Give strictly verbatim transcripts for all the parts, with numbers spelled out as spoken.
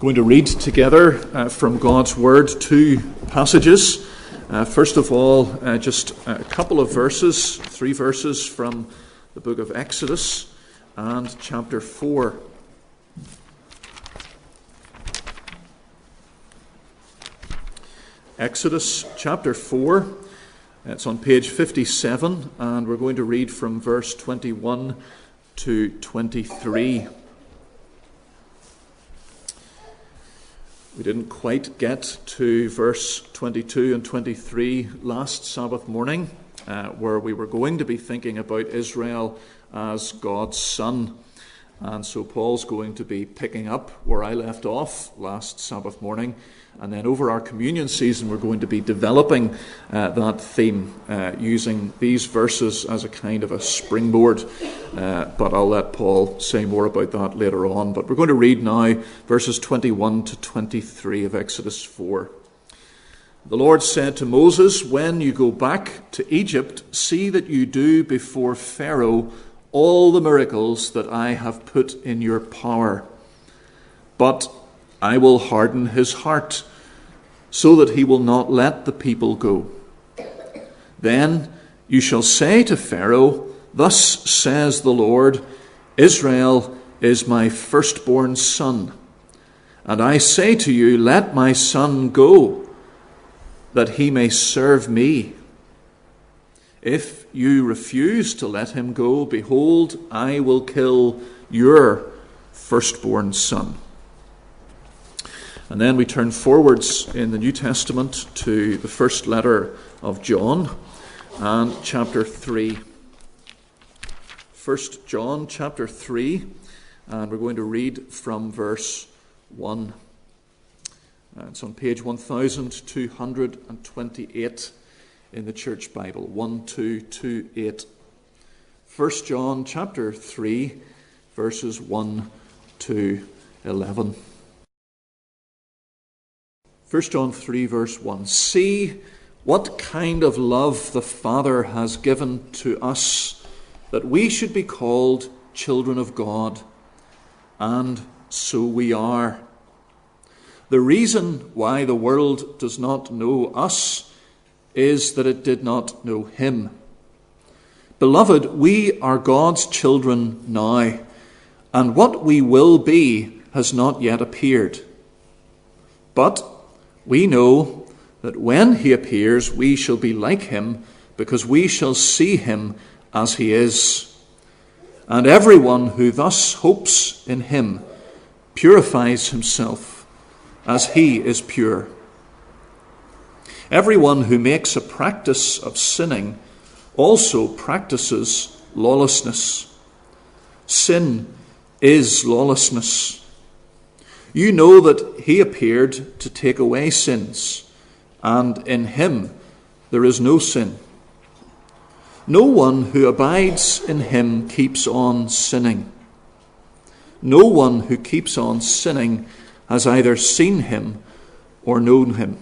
Going to read together uh, from God's Word two passages. Uh, first of all, uh, just a couple of verses, three verses from the book of Exodus and chapter four. Exodus chapter four, it's on page fifty-seven, and we're going to read from verse twenty-one to twenty-three. We didn't quite get to verse twenty-two and twenty-three last Sabbath morning, uh, where we were going to be thinking about Israel as God's son. And so Paul's going to be picking up where I left off last Sabbath morning. And then over our communion season, we're going to be developing uh, that theme, uh, using these verses as a kind of a springboard. Uh, but I'll let Paul say more about that later on. But we're going to read now verses twenty-one to twenty-three of Exodus four. The Lord said to Moses, "When you go back to Egypt, see that you do before Pharaoh all the miracles that I have put in your power. But I will harden his heart, so that he will not let the people go. Then you shall say to Pharaoh, 'Thus says the Lord, Israel is my firstborn son. And I say to you, let my son go, that he may serve me. If you refuse to let him go, behold, I will kill your firstborn son.'" And then we turn forwards in the New Testament to the first letter of John and chapter three. First John chapter three, and we're going to read from verse one. It's on page one thousand two hundred twenty-eight in the Church Bible, one two two eight. First John chapter three, verses one to eleven. First John three, verse one. "See what kind of love the Father has given to us, that we should be called children of God. And so we are. The reason why the world does not know us is that it did not know him. Beloved, we are God's children now, and what we will be has not yet appeared. But we know that when he appears, we shall be like him, because we shall see him as he is. And everyone who thus hopes in him purifies himself, as he is pure. Everyone who makes a practice of sinning also practices lawlessness. Sin is lawlessness. You know that he appeared to take away sins, and in him there is no sin. No one who abides in him keeps on sinning. No one who keeps on sinning has either seen him or known him.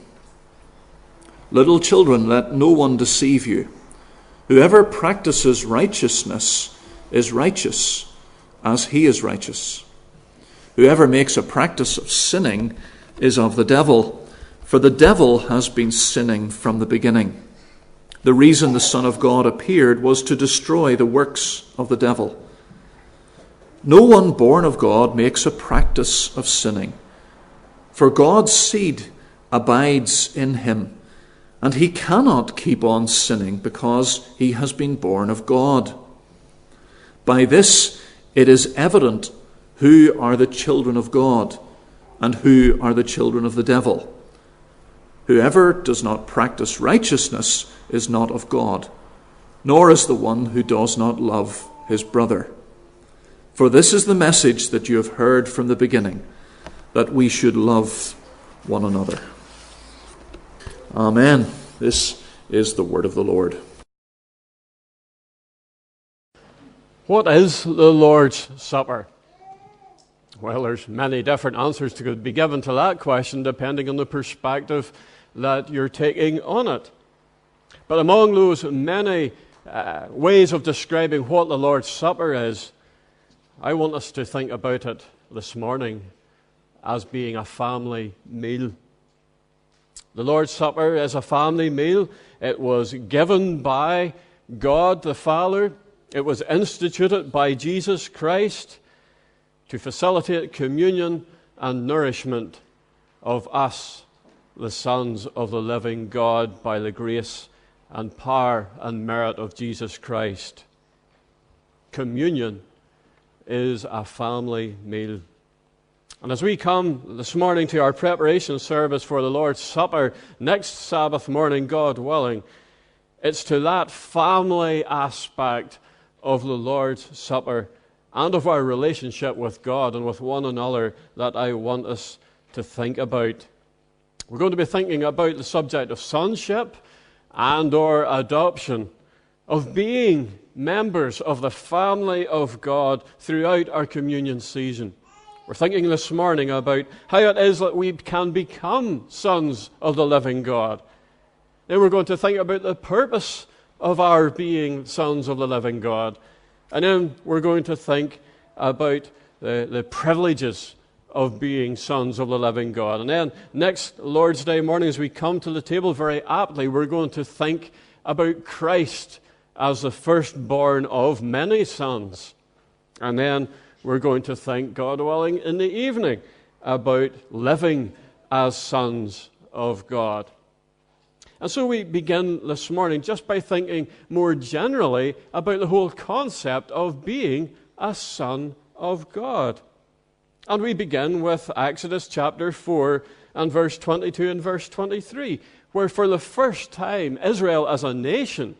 Little children, let no one deceive you. Whoever practices righteousness is righteous, as he is righteous. Whoever makes a practice of sinning is of the devil, for the devil has been sinning from the beginning. The reason the Son of God appeared was to destroy the works of the devil. No one born of God makes a practice of sinning, for God's seed abides in him, and he cannot keep on sinning because he has been born of God. By this it is evident who are the children of God and who are the children of the devil. Whoever does not practice righteousness is not of God, nor is the one who does not love his brother. For this is the message that you have heard from the beginning, that we should love one another." Amen. This is the word of the Lord. What is the Lord's Supper? Well, there's many different answers to be given to that question, depending on the perspective that you're taking on it. But among those many uh, ways of describing what the Lord's Supper is, I want us to think about it this morning as being a family meal. The Lord's Supper is a family meal. It was given by God the Father. It was instituted by Jesus Christ to facilitate communion and nourishment of us, the sons of the living God, by the grace and power and merit of Jesus Christ. Communion is a family meal. And as we come this morning to our preparation service for the Lord's Supper, next Sabbath morning, God willing, it's to that family aspect of the Lord's Supper and of our relationship with God and with one another that I want us to think about. We're going to be thinking about the subject of sonship and or adoption, of being members of the family of God throughout our communion season. We're thinking this morning about how it is that we can become sons of the living God. Then we're going to think about the purpose of our being sons of the living God. And then we're going to think about the, the privileges of being sons of the living God. And then next Lord's Day morning, as we come to the table, very aptly, we're going to think about Christ as the firstborn of many sons. And then we're going to think, God willing, in the evening about living as sons of God. And so we begin this morning just by thinking more generally about the whole concept of being a son of God. And we begin with Exodus chapter four and verse twenty-two and verse twenty-three, where for the first time Israel as a nation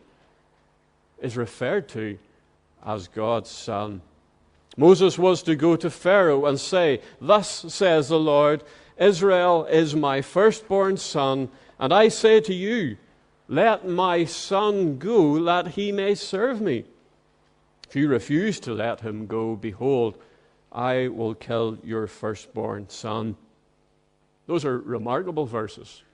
is referred to as God's son. Moses was to go to Pharaoh and say, "Thus says the Lord, Israel is my firstborn son, and I say to you, let my son go, that he may serve me. If you refuse to let him go, behold, I will kill your firstborn son." Those are remarkable verses.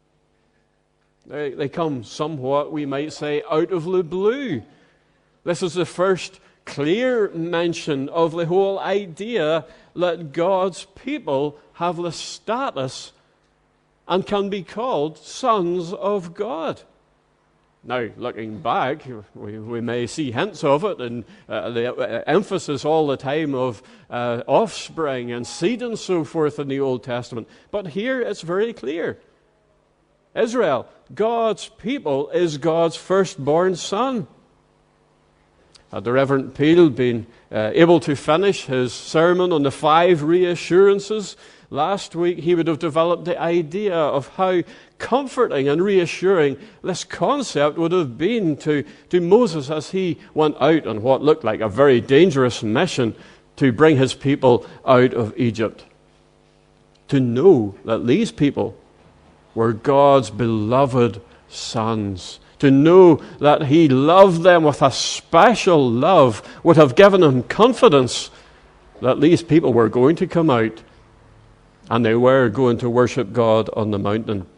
They, they come somewhat, we might say, out of the blue. This is the first clear mention of the whole idea that God's people have the status and can be called sons of God. Now, looking back, we, we may see hints of it, and uh, the uh, emphasis all the time of uh, offspring and seed and so forth in the Old Testament. But here it's very clear. Israel, God's people, is God's firstborn son. Had the Reverend Peel been uh, able to finish his sermon on the five reassurances last week, he would have developed the idea of how comforting and reassuring this concept would have been to, to Moses as he went out on what looked like a very dangerous mission to bring his people out of Egypt. To know that these people were God's beloved sons. To know that he loved them with a special love would have given him confidence that these people were going to come out and they were going to worship God on the mountain.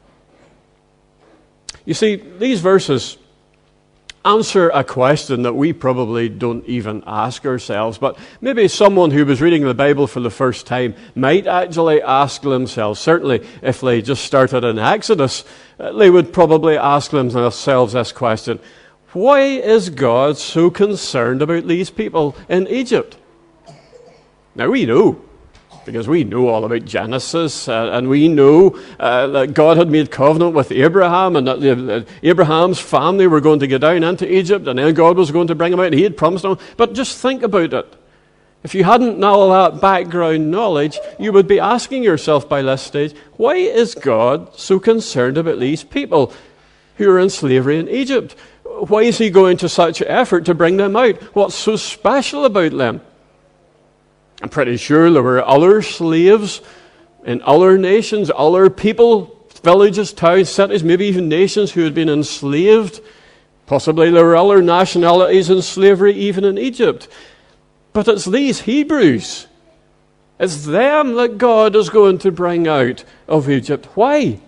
You see, these verses answer a question that we probably don't even ask ourselves, but maybe someone who was reading the Bible for the first time might actually ask themselves. Certainly, if they just started in Exodus, they would probably ask themselves this question: why is God so concerned about these people in Egypt? Now, we know, because we know all about Genesis, uh, and we know uh, that God had made covenant with Abraham, and that uh, Abraham's family were going to go down into Egypt, and then God was going to bring them out, and he had promised them. But just think about it. If you hadn't all that background knowledge, you would be asking yourself by this stage, why is God so concerned about these people who are in slavery in Egypt? Why is he going to such effort to bring them out? What's so special about them? I'm pretty sure there were other slaves in other nations, other people, villages, towns, cities, maybe even nations who had been enslaved. Possibly there were other nationalities in slavery even in Egypt. But it's these Hebrews, it's them that God is going to bring out of Egypt. Why?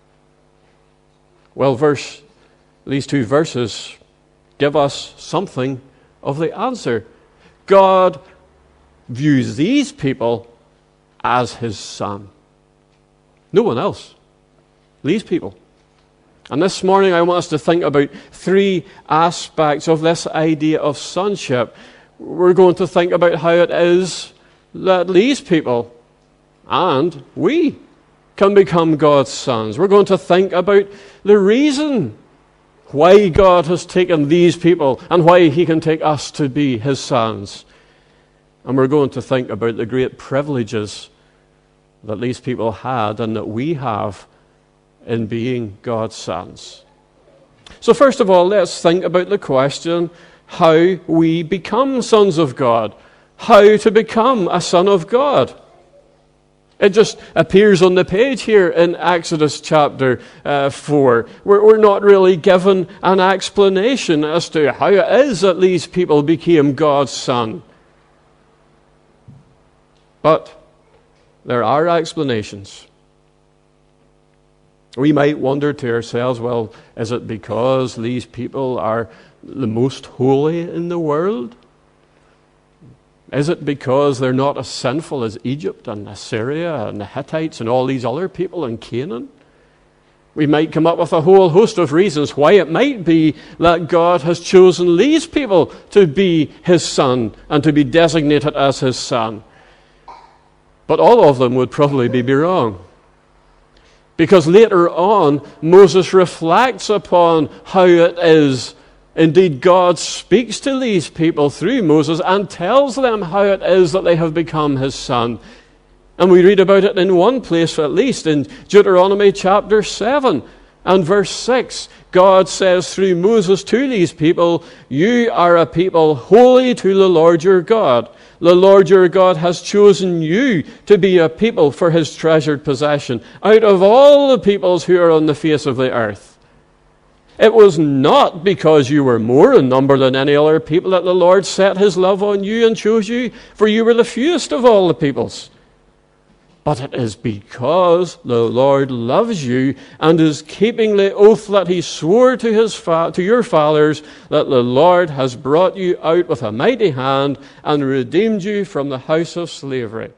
Well, verse, these two verses give us something of the answer. God views these people as his son. No one else. These people. And this morning I want us to think about three aspects of this idea of sonship. We're going to think about how it is that these people and we can become God's sons. We're going to think about the reason why God has taken these people and why he can take us to be his sons. And we're going to think about the great privileges that these people had and that we have in being God's sons. So first of all, let's think about the question how we become sons of God. How to become a son of God. It just appears on the page here in Exodus chapter uh, four. We're, we're not really given an explanation as to how it is that these people became God's son. But there are explanations. We might wonder to ourselves, well, is it because these people are the most holy in the world? Is it because they're not as sinful as Egypt and Assyria and the Hittites and all these other people in Canaan? We might come up with a whole host of reasons why it might be that God has chosen these people to be his son and to be designated as his son. But all of them would probably be wrong. Because later on, Moses reflects upon how it is. Indeed, God speaks to these people through Moses and tells them how it is that they have become his son. And we read about it in one place at least, in Deuteronomy chapter seven and verse six. God says through Moses to these people, "You are a people holy to the Lord your God. The Lord your God has chosen you to be a people for his treasured possession out of all the peoples who are on the face of the earth." It was not because you were more in number than any other people that the Lord set his love on you and chose you, for you were the fewest of all the peoples. But it is because the Lord loves you and is keeping the oath that he swore to his fa- to your fathers, that the Lord has brought you out with a mighty hand and redeemed you from the house of slavery.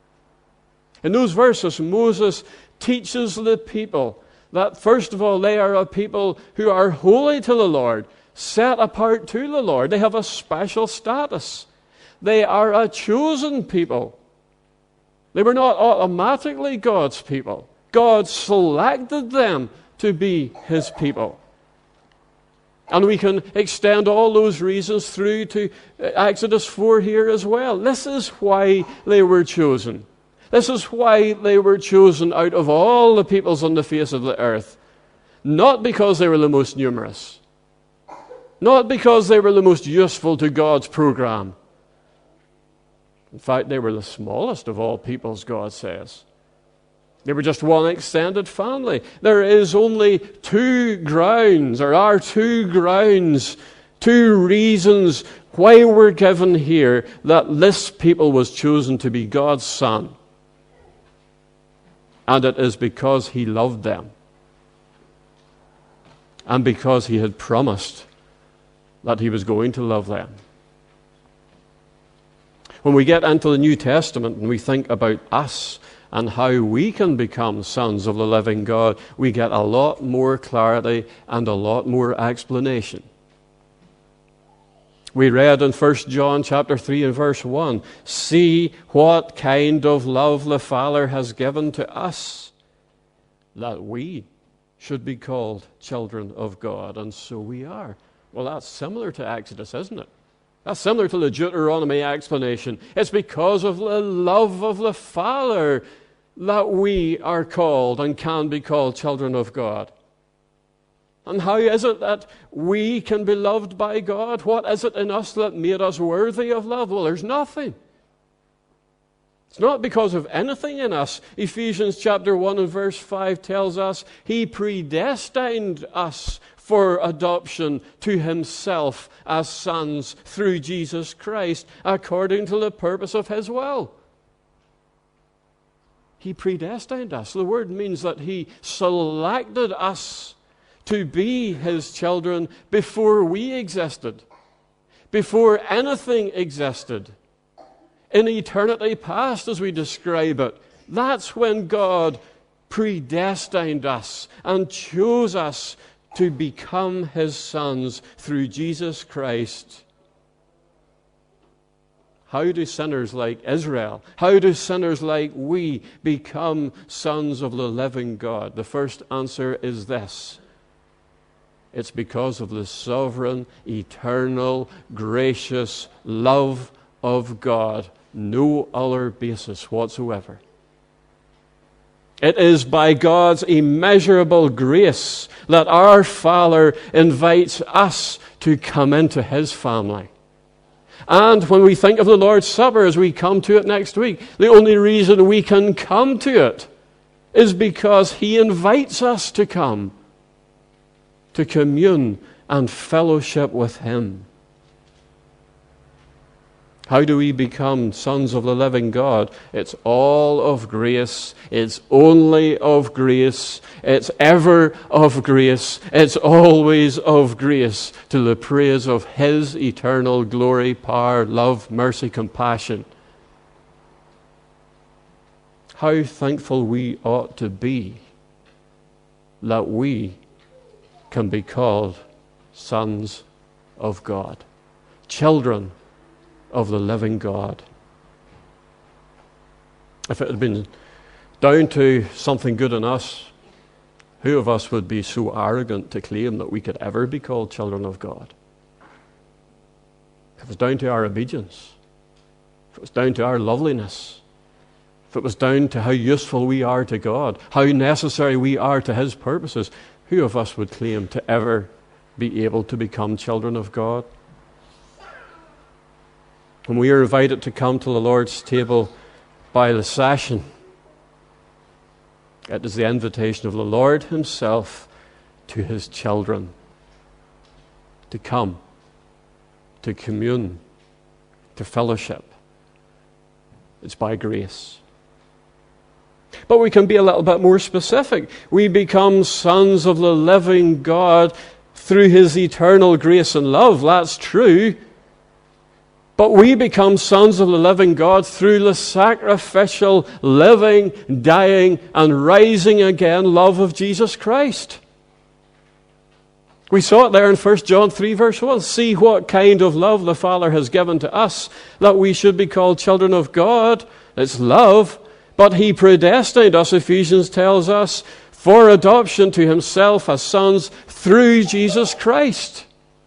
In those verses, Moses teaches the people that first of all, they are a people who are holy to the Lord, set apart to the Lord. They have a special status. They are a chosen people. They were not automatically God's people. God selected them to be his people. And we can extend all those reasons through to Exodus four here as well. This is why they were chosen. This is why they were chosen out of all the peoples on the face of the earth. Not because they were the most numerous. Not because they were the most useful to God's program. In fact, they were the smallest of all peoples, God says. They were just one extended family. There is only two grounds, there are two grounds, two reasons why we're given here that this people was chosen to be God's son. And it is because he loved them. And because he had promised that he was going to love them. When we get into the New Testament and we think about us and how we can become sons of the living God, we get a lot more clarity and a lot more explanation. We read in First John chapter three and verse one, "See what kind of love the Father has given to us, that we should be called children of God." And so we are. Well, that's similar to Exodus, isn't it? That's similar to the Deuteronomy explanation. It's because of the love of the Father that we are called and can be called children of God. And how is it that we can be loved by God? What is it in us that made us worthy of love? Well, there's nothing. It's not because of anything in us. Ephesians chapter one and verse five tells us he predestined us for adoption to himself as sons through Jesus Christ, according to the purpose of his will. He predestined us. The word means that he selected us to be his children before we existed, before anything existed. in eternity past, as we describe it. That's when God predestined us and chose us to become his sons through Jesus Christ. How do sinners like Israel, how do sinners like we become sons of the living God? The first answer is this. It's because of the sovereign, eternal, gracious love of God. No other basis whatsoever. It is by God's immeasurable grace that our Father invites us to come into his family. And when we think of the Lord's Supper as we come to it next week, the only reason we can come to it is because he invites us to come, to commune and fellowship with him. How do we become sons of the living God? It's all of grace. It's only of grace. It's ever of grace. It's always of grace, to the praise of his eternal glory, power, love, mercy, compassion. How thankful we ought to be that we can be called sons of God, children of the living God. If it had been down to something good in us, who of us would be so arrogant to claim that we could ever be called children of God? If it was down to our obedience, if it was down to our loveliness, if it was down to how useful we are to God, how necessary we are to his purposes, who of us would claim to ever be able to become children of God? When we are invited to come to the Lord's table by the session, it is the invitation of the Lord himself to his children to come, to commune, to fellowship. It's by grace. But we can be a little bit more specific. We become sons of the living God through his eternal grace and love. That's true. But we become sons of the living God through the sacrificial, living, dying, and rising again love of Jesus Christ. We saw it there in First John three, verse one. See what kind of love the Father has given to us, that we should be called children of God. It's love. But he predestined us, Ephesians tells us, for adoption to himself as sons through Jesus Christ.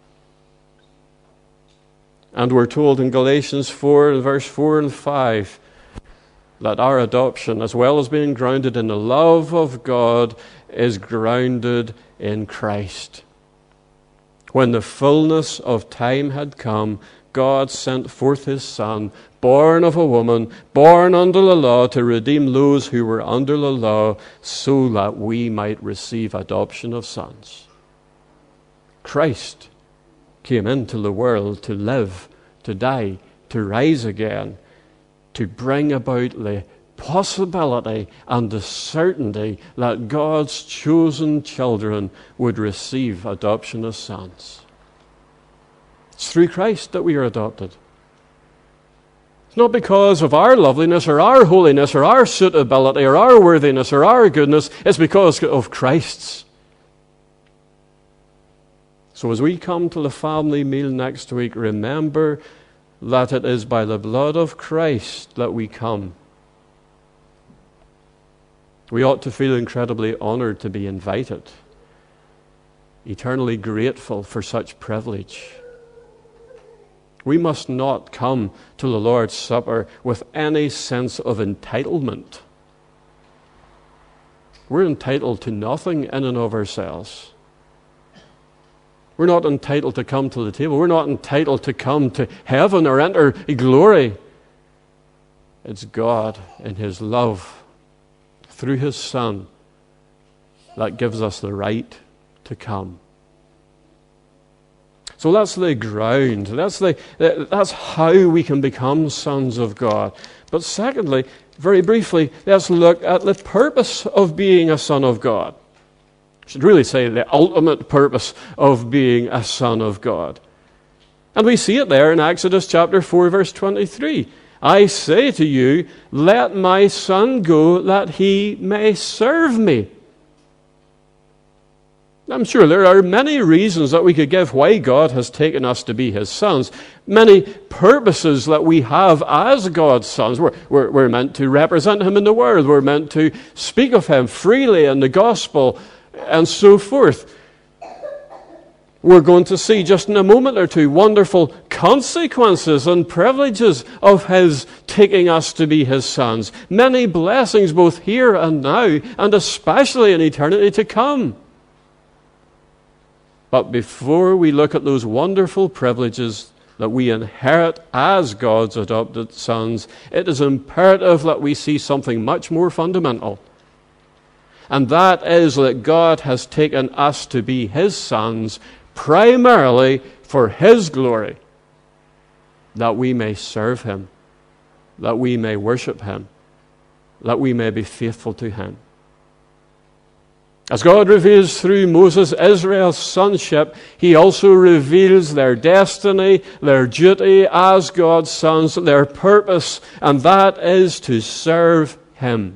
And we're told in Galatians four, verse four and five, that our adoption, as well as being grounded in the love of God, is grounded in Christ. When the fullness of time had come, God sent forth his Son, born of a woman, born under the law, to redeem those who were under the law, so that we might receive adoption of sons. Christ came into the world to live, to die, to rise again, to bring about the possibility and the certainty that God's chosen children would receive adoption as sons. It's through Christ that we are adopted. It's not because of our loveliness or our holiness or our suitability or our worthiness or our goodness. It's because of Christ's. So as we come to the family meal next week, remember that it is by the blood of Christ that we come. We ought to feel incredibly honored to be invited, eternally grateful for such privilege. We must not come to the Lord's Supper with any sense of entitlement. We're entitled to nothing in and of ourselves. We're not entitled to come to the table. We're not entitled to come to heaven or enter glory. It's God in his love through his Son that gives us the right to come. So that's the ground. That's the that's how we can become sons of God. But secondly, very briefly, let's look at the purpose of being a son of God. I should really say the ultimate purpose of being a son of God. And we see it there in Exodus chapter four, verse twenty-three. I say to you, let my son go, that he may serve me. I'm sure there are many reasons that we could give why God has taken us to be his sons. Many purposes that we have as God's sons. We're, we're, we're meant to represent him in the world. We're meant to speak of him freely in the gospel and so forth. We're going to see just in a moment or two wonderful consequences and privileges of his taking us to be his sons. Many blessings both here and now, and especially in eternity to come. But before we look at those wonderful privileges that we inherit as God's adopted sons, it is imperative that we see something much more fundamental. And that is that God has taken us to be his sons primarily for his glory, that we may serve him, that we may worship him, that we may be faithful to him. As God reveals through Moses Israel's sonship, he also reveals their destiny, their duty as God's sons, their purpose, and that is to serve him.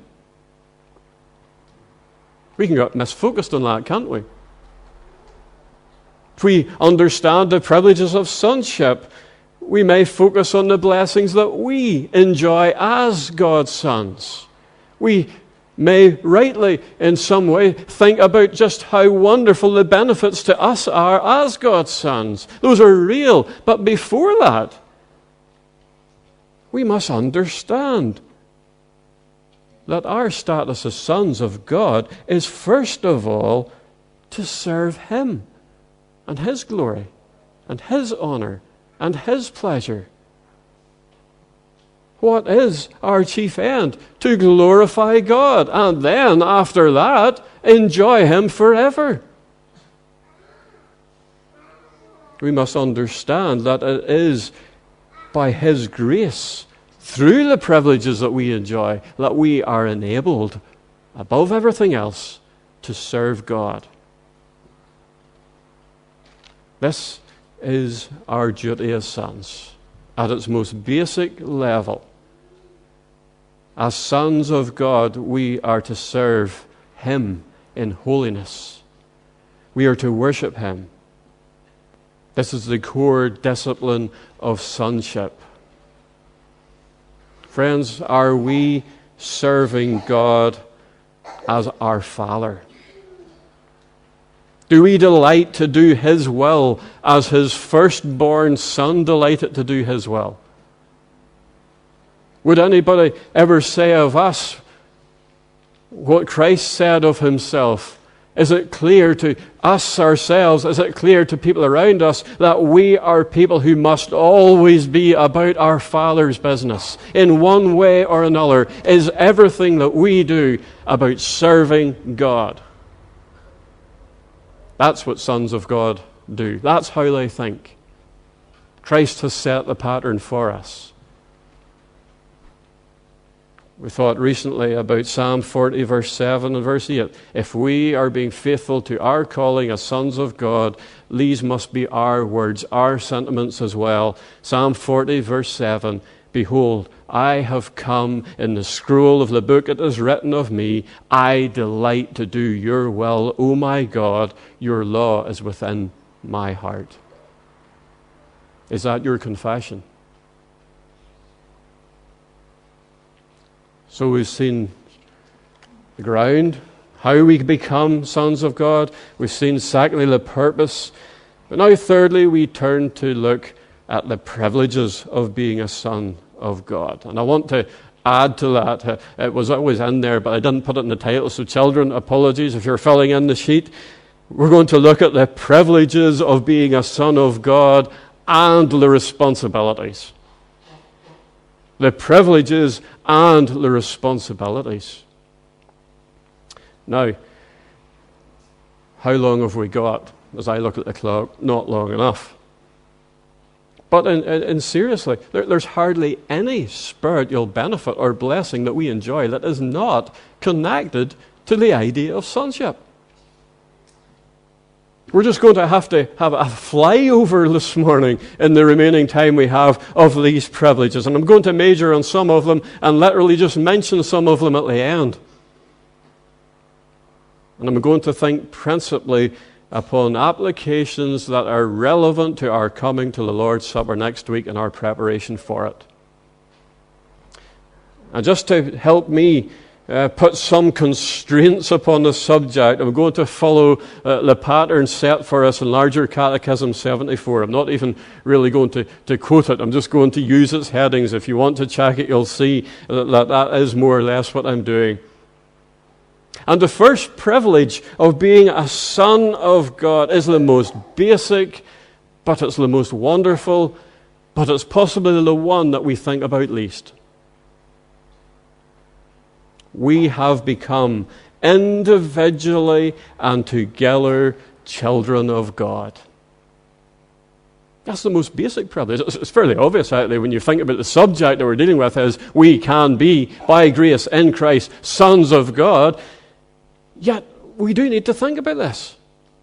We can get misfocused on that, can't we? If we understand the privileges of sonship, we may focus on the blessings that we enjoy as God's sons. We may rightly, in some way, think about just how wonderful the benefits to us are as God's sons. Those are real. But before that, we must understand that our status as sons of God is first of all to serve him and his glory and his honor and his pleasure. What is our chief end? To glorify God, and then, after that, enjoy him forever. We must understand that it is by his grace, through the privileges that we enjoy, that we are enabled, above everything else, to serve God. This is our duty as sons, at its most basic level. As sons of God, we are to serve him in holiness. We are to worship him. This is the core discipline of sonship. Friends, are we serving God as our Father? Do we delight to do his will as his firstborn son delighted to do his will? Would anybody ever say of us what Christ said of himself? Is it clear to us ourselves, is it clear to people around us that we are people who must always be about our Father's business? In one way or another, is everything that we do about serving God? That's what sons of God do. That's how they think. Christ has set the pattern for us. We thought recently about Psalm forty, verse seven and verse eight. If we are being faithful to our calling as sons of God, these must be our words, our sentiments as well. Psalm forty, verse seven. Behold, I have come in the scroll of the book it is written of me. I delight to do your will, O my God. Your law is within my heart. Is that your confession? So we've seen the ground, how we become sons of God. We've seen, secondly, the purpose. But now, thirdly, we turn to look at the privileges of being a son of God. And I want to add to that. It was always in there, but I didn't put it in the title. So children, apologies if you're filling in the sheet. We're going to look at the privileges of being a son of God and the responsibilities. The privileges and the responsibilities. Now, how long have we got? As I look at the clock, not long enough. But in, in, in seriously, there, there's hardly any spiritual benefit or blessing that we enjoy that is not connected to the idea of sonship. We're just going to have to have a flyover this morning in the remaining time we have of these privileges. And I'm going to major on some of them and literally just mention some of them at the end. And I'm going to think principally upon applications that are relevant to our coming to the Lord's Supper next week and our preparation for it. And just to help me Uh, put some constraints upon the subject, I'm going to follow uh, the pattern set for us in Larger Catechism seventy-four. I'm not even really going to, to quote it. I'm just going to use its headings. If you want to check it, you'll see that, that that is more or less what I'm doing. And the first privilege of being a son of God is the most basic, but it's the most wonderful, but it's possibly the one that we think about least. We have become individually and together children of God. That's the most basic privilege. It's fairly obvious actually when you think about the subject that we're dealing with is we can be, by grace in Christ, sons of God. Yet we do need to think about this.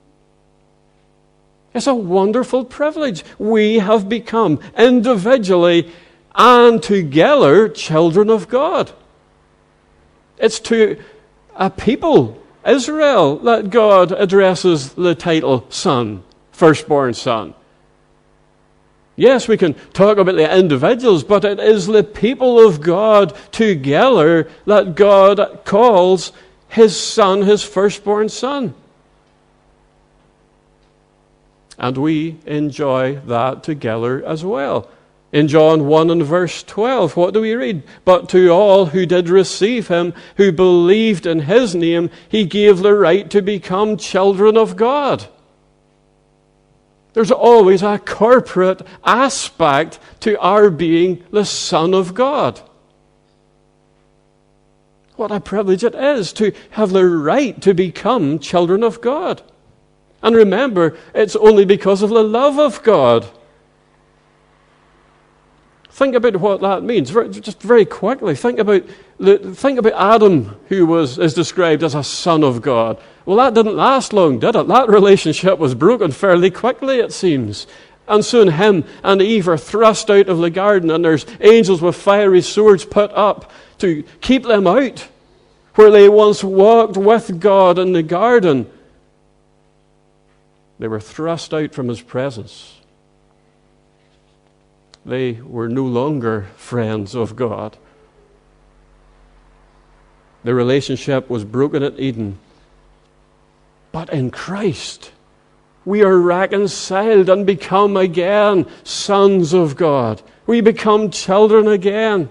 It's a wonderful privilege. We have become individually and together children of God. It's to a people, Israel, that God addresses the title son, firstborn son. Yes, we can talk about the individuals, but it is the people of God together that God calls his son, his firstborn son. And we enjoy that together as well. In John one and verse twelve, what do we read? But to all who did receive him, who believed in his name, he gave the right to become children of God. There's always a corporate aspect to our being the Son of God. What a privilege it is to have the right to become children of God. And remember, it's only because of the love of God. Think about what that means. Just very quickly, think about the, think about Adam, who was is described as a son of God. Well, that didn't last long, did it? That relationship was broken fairly quickly, it seems. And soon him and Eve are thrust out of the garden, and there's angels with fiery swords put up to keep them out, where they once walked with God in the garden. They were thrust out from his presence. They were no longer friends of God. The relationship was broken at Eden. But in Christ, we are reconciled and become again sons of God. We become children again.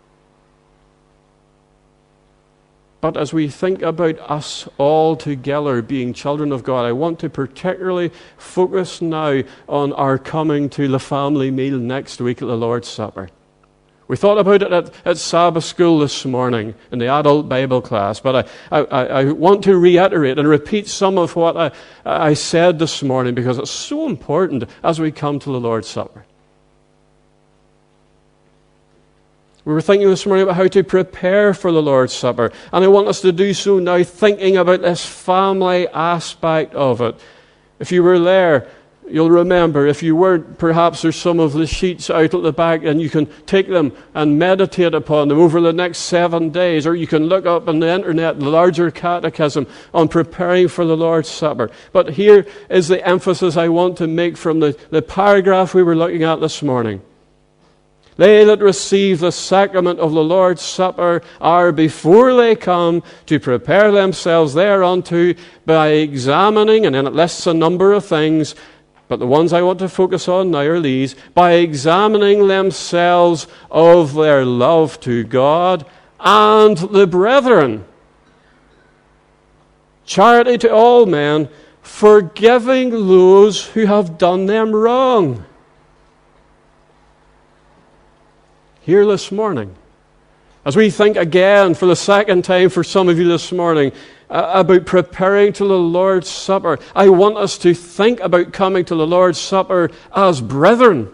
But as we think about us all together being children of God, I want to particularly focus now on our coming to the family meal next week at the Lord's Supper. We thought about it at, at Sabbath school this morning in the adult Bible class, but I, I, I want to reiterate and repeat some of what I, I said this morning because it's so important as we come to the Lord's Supper. We were thinking this morning about how to prepare for the Lord's Supper, and I want us to do so now thinking about this family aspect of it. If you were there, you'll remember. If you weren't, perhaps there's some of the sheets out at the back, and you can take them and meditate upon them over the next seven days, or you can look up on the internet the Larger Catechism on preparing for the Lord's Supper. But here is the emphasis I want to make from the, the paragraph we were looking at this morning. They that receive the sacrament of the Lord's Supper are, before they come, to prepare themselves thereunto by examining, and then it lists a number of things, but the ones I want to focus on now are these, by examining themselves of their love to God and the brethren. Charity to all men, forgiving those who have done them wrong. Here this morning, as we think again for the second time for some of you this morning uh, about preparing to the Lord's Supper, I want us to think about coming to the Lord's Supper as brethren.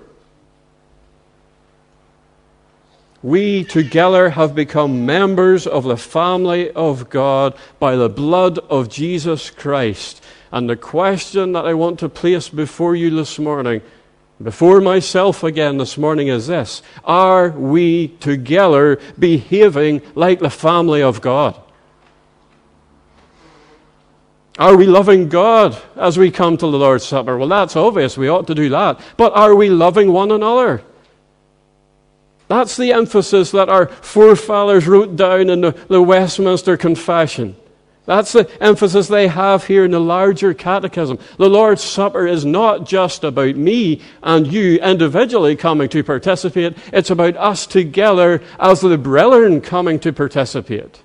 We together have become members of the family of God by the blood of Jesus Christ. And the question that I want to place before you this morning, before myself again this morning, is this: are we together behaving like the family of God? Are we loving God as we come to the Lord's Supper? Well, that's obvious. We ought to do that. But are we loving one another? That's the emphasis that our forefathers wrote down in the, the Westminster Confession. That's the emphasis they have here in the larger catechism. The Lord's Supper is not just about me and you individually coming to participate. It's about us together as the brethren coming to participate.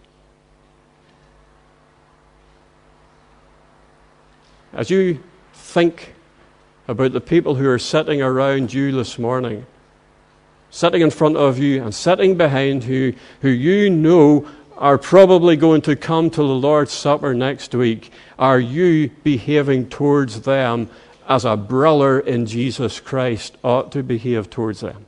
As you think about the people who are sitting around you this morning, sitting in front of you and sitting behind you, who you know are probably going to come to the Lord's Supper next week, are you behaving towards them as a brother in Jesus Christ ought to behave towards them?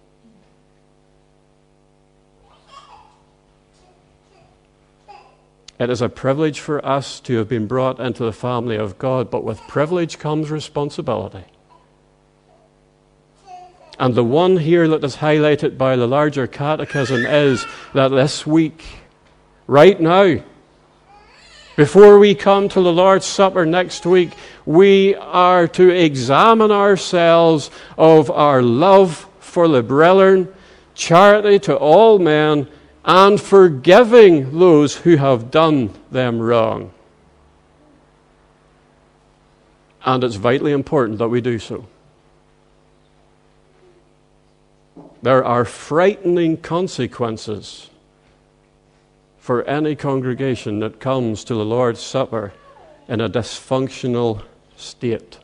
It is a privilege for us to have been brought into the family of God, but with privilege comes responsibility. And the one here that is highlighted by the larger catechism is that this week, right now, before we come to the Lord's Supper next week, we are to examine ourselves of our love for the brethren, charity to all men, and forgiving those who have done them wrong. And it's vitally important that we do so. There are frightening consequences for any congregation that comes to the Lord's Supper in a dysfunctional state.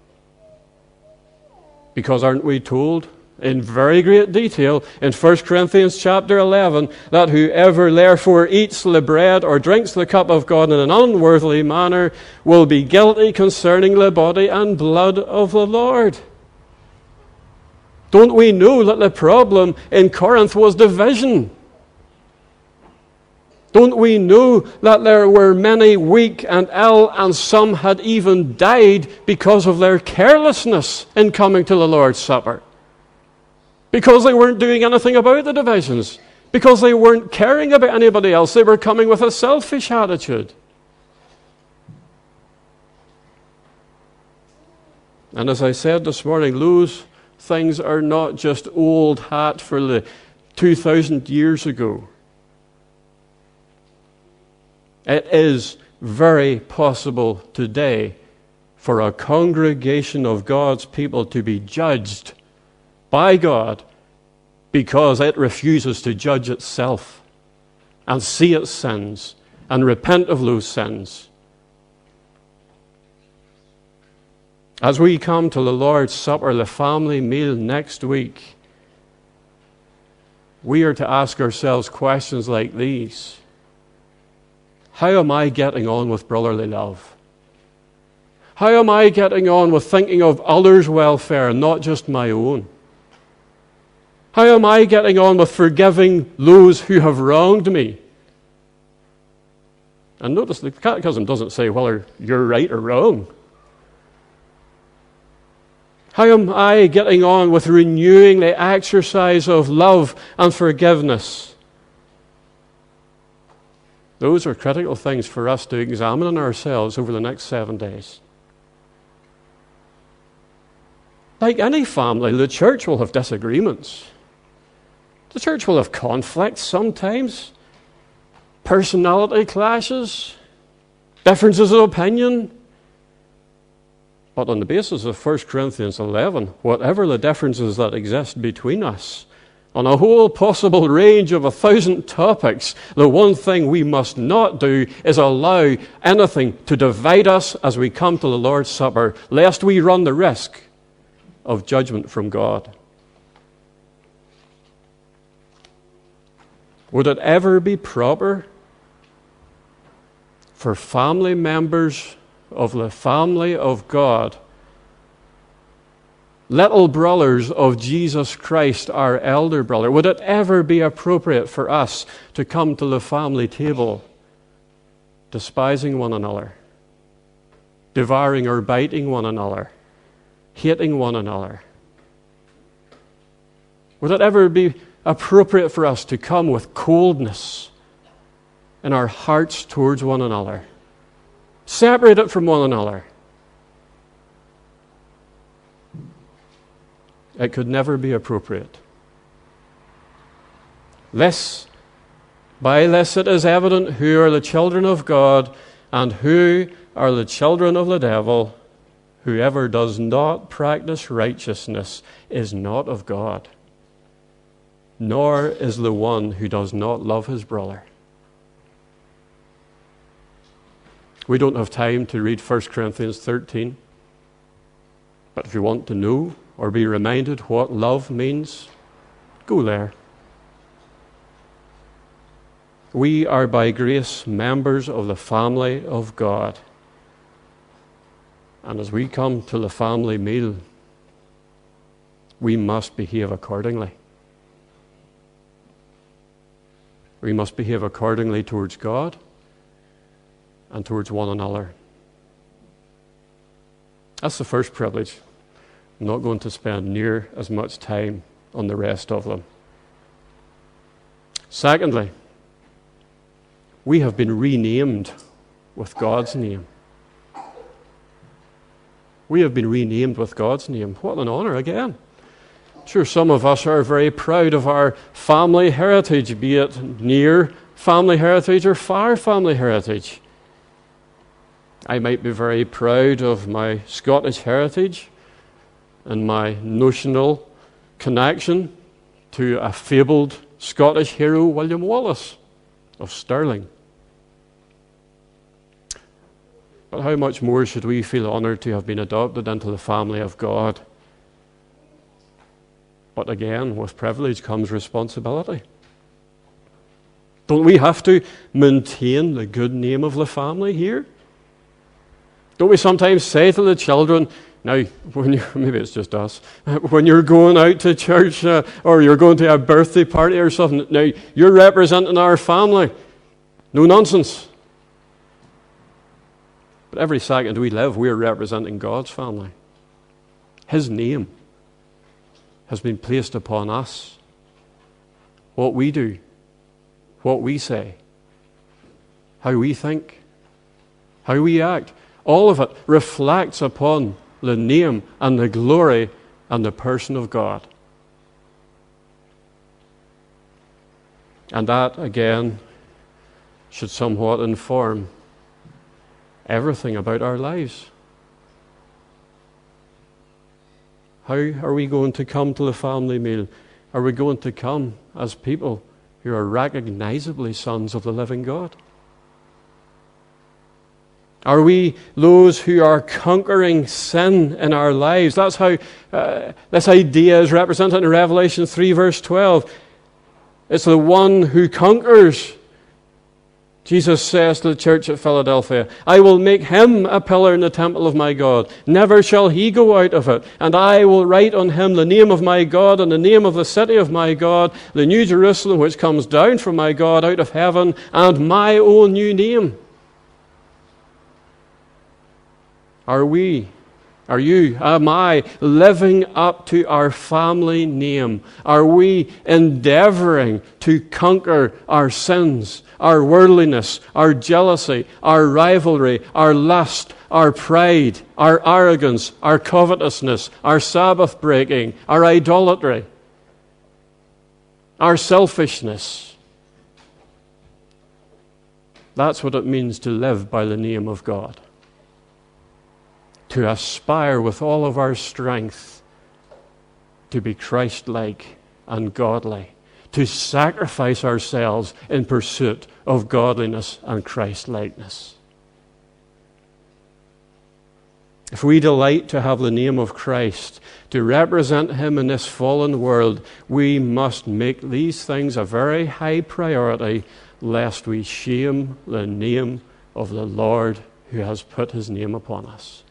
Because aren't we told in very great detail in First Corinthians chapter eleven that whoever therefore eats the bread or drinks the cup of God in an unworthily manner will be guilty concerning the body and blood of the Lord? Don't we know that the problem in Corinth was division? Don't we know that there were many weak and ill, and some had even died because of their carelessness in coming to the Lord's Supper? Because they weren't doing anything about the divisions. Because they weren't caring about anybody else. They were coming with a selfish attitude. And as I said this morning, those things are not just old hat for the two thousand years ago. It is very possible today for a congregation of God's people to be judged by God because it refuses to judge itself and see its sins and repent of those sins. As we come to the Lord's Supper, the family meal next week, we are to ask ourselves questions like these. How am I getting on with brotherly love? How am I getting on with thinking of others' welfare and not just my own? How am I getting on with forgiving those who have wronged me? And notice the Catechism doesn't say whether you're right or wrong. How am I getting on with renewing the exercise of love and forgiveness? Those are critical things for us to examine in ourselves over the next seven days. Like any family, the church will have disagreements. The church will have conflicts sometimes, personality clashes, differences of opinion. But on the basis of First Corinthians eleven, whatever the differences that exist between us, on a whole possible range of a thousand topics, the one thing we must not do is allow anything to divide us as we come to the Lord's Supper, lest we run the risk of judgment from God. Would it ever be proper for family members of the family of God, little brothers of Jesus Christ, our elder brother, would it ever be appropriate for us to come to the family table despising one another, devouring or biting one another, hating one another? Would it ever be appropriate for us to come with coldness in our hearts towards one another? Separate it from one another. It could never be appropriate. Less, by this it is evident who are the children of God and who are the children of the devil. Whoever does not practice righteousness is not of God, nor is the one who does not love his brother. We don't have time to read First Corinthians thirteen, but if you want to know or be reminded what love means, go there. We are by grace members of the family of God. And as we come to the family meal, we must behave accordingly. We must behave accordingly towards God and towards one another. That's the first privilege. I'm not going to spend near as much time on the rest of them. Secondly, we have been renamed with God's name. We have been renamed with God's name. What an honor again. Sure, some of us are very proud of our family heritage, be it near family heritage or far family heritage. I might be very proud of my Scottish heritage and my notional connection to a fabled Scottish hero, William Wallace of Stirling. But how much more should we feel honoured to have been adopted into the family of God? But again, with privilege comes responsibility. Don't we have to maintain the good name of the family here? Don't we sometimes say to the children, now, when you're, maybe it's just us, when you're going out to church uh, or you're going to a birthday party or something, now you're representing our family. No nonsense. But every second we live, we're representing God's family. His name has been placed upon us. What we do, what we say, how we think, how we act, all of it reflects upon the name and the glory and the person of God. And that, again, should somewhat inform everything about our lives. How are we going to come to the family meal? Are we going to come as people who are recognizably sons of the living God? Are we those who are conquering sin in our lives? That's how uh, this idea is represented in Revelation three, verse twelve. It's the one who conquers. Jesus says to the church at Philadelphia, I will make him a pillar in the temple of my God. Never shall he go out of it. And I will write on him the name of my God and the name of the city of my God, the new Jerusalem which comes down from my God out of heaven, and my own new name. Are we, are you, am I living up to our family name? Are we endeavoring to conquer our sins, our worldliness, our jealousy, our rivalry, our lust, our pride, our arrogance, our covetousness, our Sabbath breaking, our idolatry, our selfishness? That's what it means to live by the name of God. To aspire with all of our strength to be Christ-like and godly, to sacrifice ourselves in pursuit of godliness and Christ-likeness. If we delight to have the name of Christ, to represent him in this fallen world, we must make these things a very high priority, lest we shame the name of the Lord who has put his name upon us.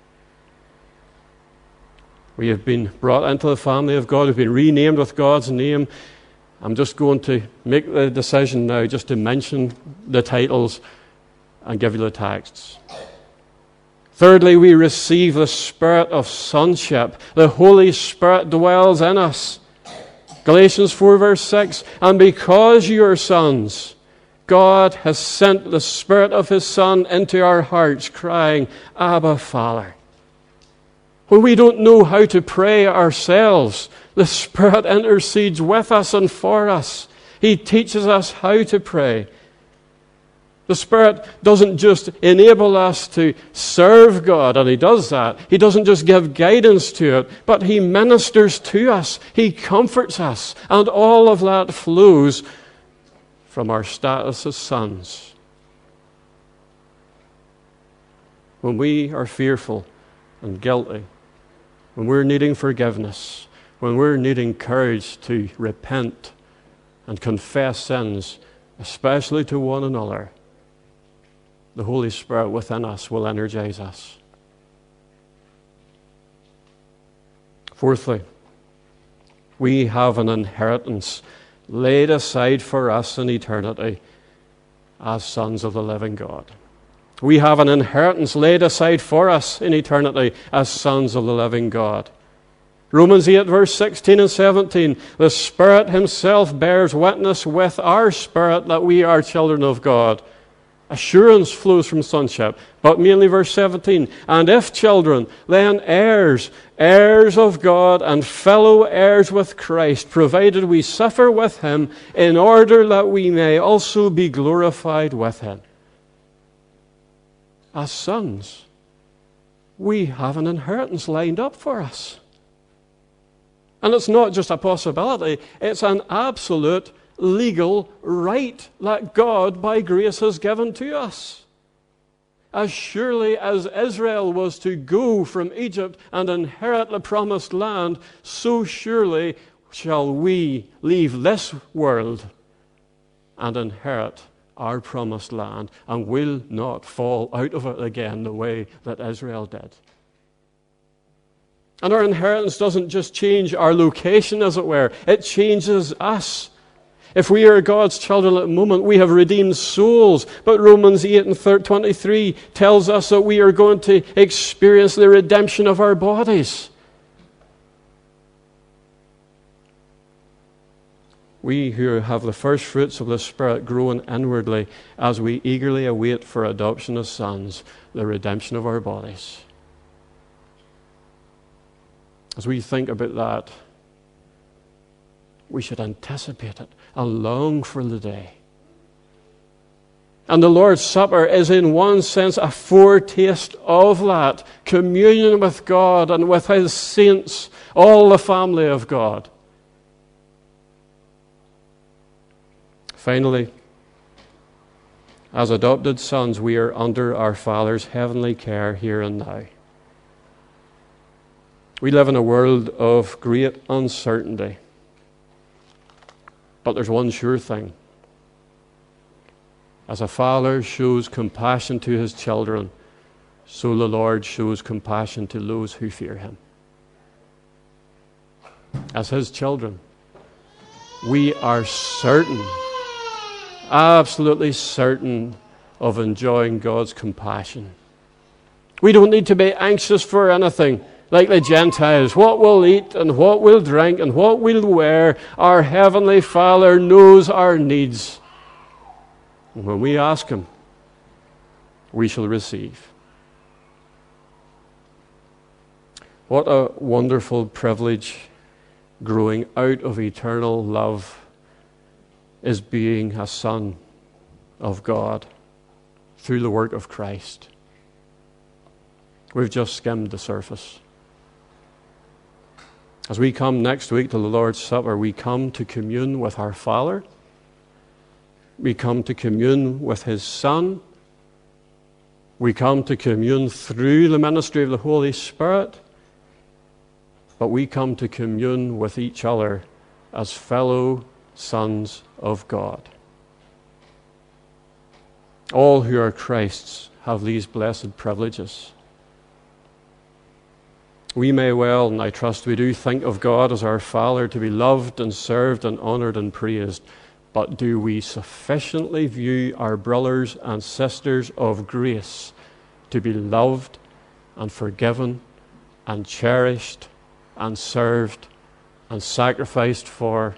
We have been brought into the family of God. We've been renamed with God's name. I'm just going to make the decision now just to mention the titles and give you the texts. Thirdly, we receive the spirit of sonship. The Holy Spirit dwells in us. Galatians four verse six, and because you are sons, God has sent the Spirit of His Son into our hearts, crying, Abba, Father. When we don't know how to pray ourselves, the Spirit intercedes with us and for us. He teaches us how to pray. The Spirit doesn't just enable us to serve God, and He does that. He doesn't just give guidance to it, but He ministers to us. He comforts us, and all of that flows from our status as sons. When we are fearful and guilty, when we're needing forgiveness, when we're needing courage to repent and confess sins, especially to one another, the Holy Spirit within us will energize us. Fourthly, we have an inheritance laid aside for us in eternity as sons of the living God. We have an inheritance laid aside for us in eternity as sons of the living God. Romans eight, verse sixteen and seventeen, the Spirit Himself bears witness with our spirit that we are children of God. Assurance flows from sonship, but mainly verse seventeen, and if children, then heirs, heirs of God and fellow heirs with Christ, provided we suffer with Him, in order that we may also be glorified with Him. As sons, we have an inheritance lined up for us. And it's not just a possibility, it's an absolute legal right that God by grace has given to us. As surely as Israel was to go from Egypt and inherit the promised land, so surely shall we leave this world and inherit our promised land, and will not fall out of it again the way that Israel did. And our inheritance doesn't just change our location, as it were, it changes us. If we are God's children at the moment, we have redeemed souls. But Romans eight and twenty-three tells us that we are going to experience the redemption of our bodies. We who have the first fruits of the Spirit growing inwardly as we eagerly await for adoption as sons, the redemption of our bodies. As we think about that, we should anticipate it and long for the day. And the Lord's Supper is in one sense a foretaste of that. Communion with God and with His saints, all the family of God. Finally, as adopted sons, we are under our Father's heavenly care here and now. We live in a world of great uncertainty. But there's one sure thing. As a father shows compassion to his children, so the Lord shows compassion to those who fear Him. As His children, we are certain, absolutely certain of enjoying God's compassion. We don't need to be anxious for anything. Like the Gentiles, what we'll eat and what we'll drink and what we'll wear, our Heavenly Father knows our needs. And when we ask Him, we shall receive. What a wonderful privilege growing out of eternal love is being a son of God through the work of Christ. We've just skimmed the surface. As we come next week to the Lord's Supper, we come to commune with our Father. We come to commune with His Son. We come to commune through the ministry of the Holy Spirit. But we come to commune with each other as fellow sons of God. All who are Christ's have these blessed privileges. We may well, and I trust we do, think of God as our Father to be loved and served and honoured and praised. But do we sufficiently view our brothers and sisters of grace to be loved and forgiven and cherished and served and sacrificed for.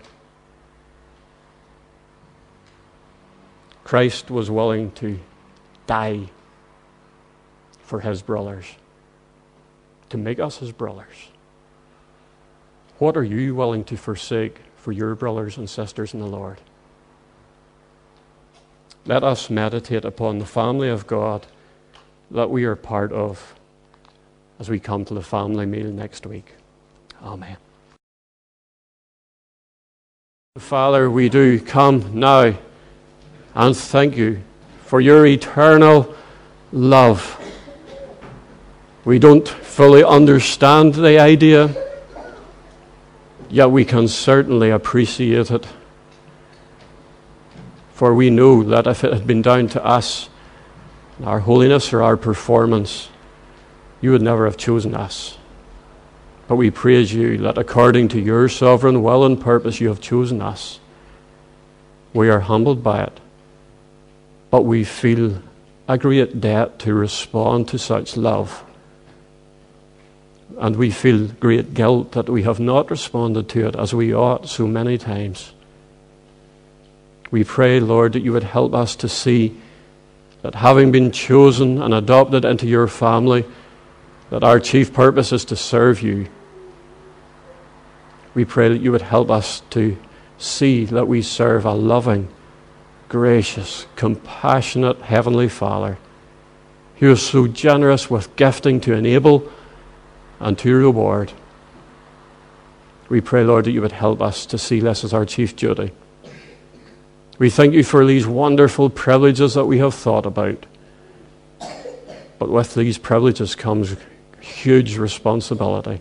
Christ was willing to die for his brothers, to make us his brothers. What are you willing to forsake for your brothers and sisters in the Lord? Let us meditate upon the family of God that we are part of as we come to the family meal next week. Amen. Father, we do come now and thank you for your eternal love. We don't fully understand the idea, yet we can certainly appreciate it. For we know that if it had been down to us, our holiness or our performance, you would never have chosen us. But we praise you that according to your sovereign will and purpose, you have chosen us. We are humbled by it, but we feel a great debt to respond to such love. And we feel great guilt that we have not responded to it as we ought so many times. We pray, Lord, that you would help us to see that having been chosen and adopted into your family, that our chief purpose is to serve you. We pray that you would help us to see that we serve a loving, gracious, compassionate Heavenly Father who is so generous with gifting to enable and to reward. We pray, Lord, that you would help us to see this as our chief duty. We thank you for these wonderful privileges that we have thought about. But with these privileges comes huge responsibility.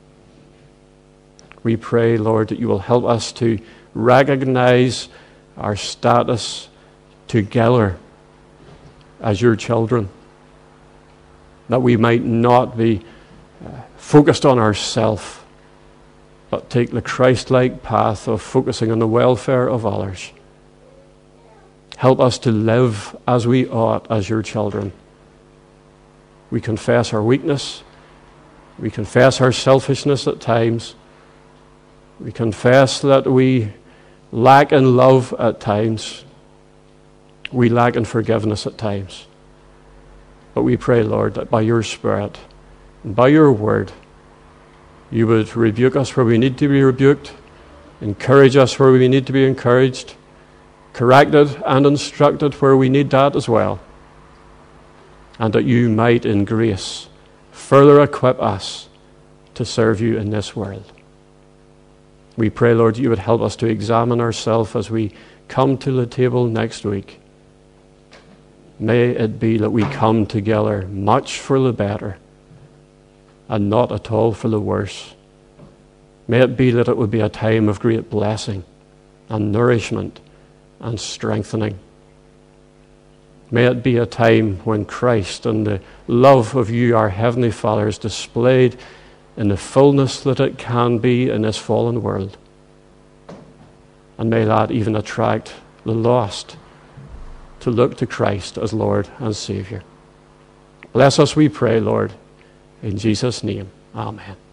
We pray, Lord, that you will help us to recognize our status together as your children, that we might not be uh, focused on ourselves, but take the Christ-like path of focusing on the welfare of others. Help us to live as we ought as your children. We confess our weakness. We confess our selfishness at times. We confess that we lack in love at times. We lack in forgiveness at times. But we pray, Lord, that by your Spirit and by your word, you would rebuke us where we need to be rebuked, encourage us where we need to be encouraged, corrected and instructed where we need that as well, and that you might in grace further equip us to serve you in this world. We pray, Lord, you would help us to examine ourselves as we come to the table next week. May it be that we come together much for the better and not at all for the worse. May it be that it would be a time of great blessing and nourishment and strengthening. May it be a time when Christ and the love of you, our Heavenly Father, is displayed in the fullness that it can be in this fallen world. And may that even attract the lost to look to Christ as Lord and Savior. Bless us, we pray, Lord, in Jesus' name. Amen.